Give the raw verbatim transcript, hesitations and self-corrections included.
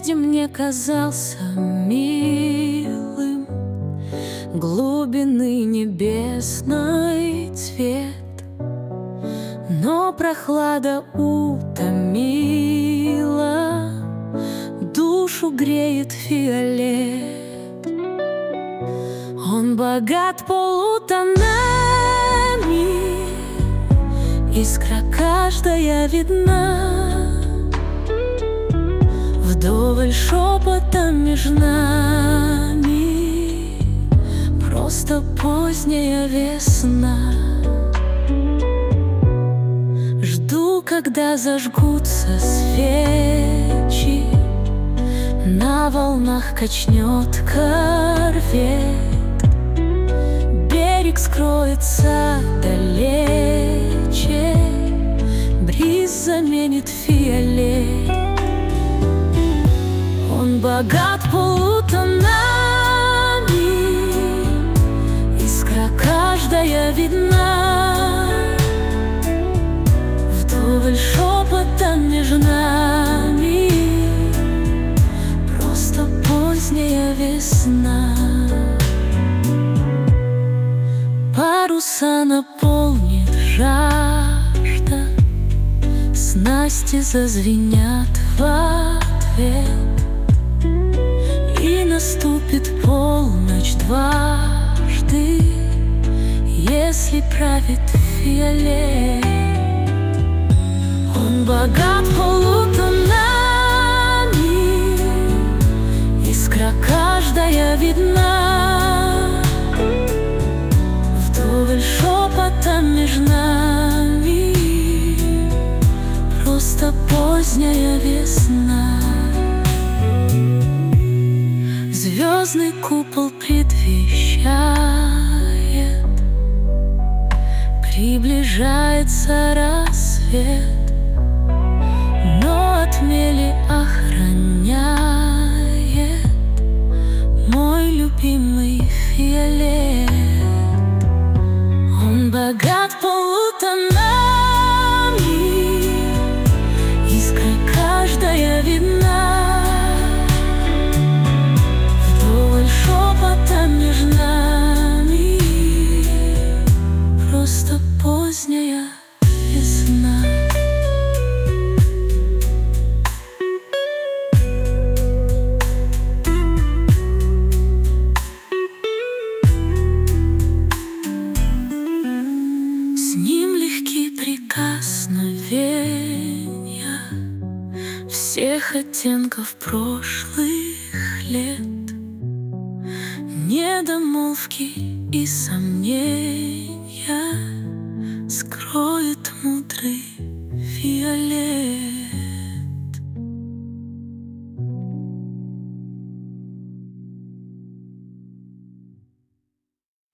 прежде мне казался милым глубины небесный цвет, но прохлада утомила, душу греет фиолет. Он богат полутонами, искра каждая видна, вдоволь шепота меж нами, просто поздняя весна. Жду, когда зажгутся свечи, на волнах качнет корвет, берег скроется далече, бриз заменит фиолет. Он богат полутонами, искра каждая видна, вдоволь шепота меж нами, просто поздняя весна. Паруса наполнит жажда, снасти зазвенят в ответ, и наступит полночь дважды, если правит фиолет. Он богат полутонами, искра каждая видна, вдоволь шепота меж нами, просто поздняя весна. Звездный купол предвещает, приближается рассвет, но от мели охраняет мой любимый фиолет. Он богат полутонами, искра каждая видна, вдоволь шепота меж нами, просто поздняя весна. С ним легкий прикосновения всех оттенков прошлых лет, недомолвки и сомнения скроет мудрый фиолет.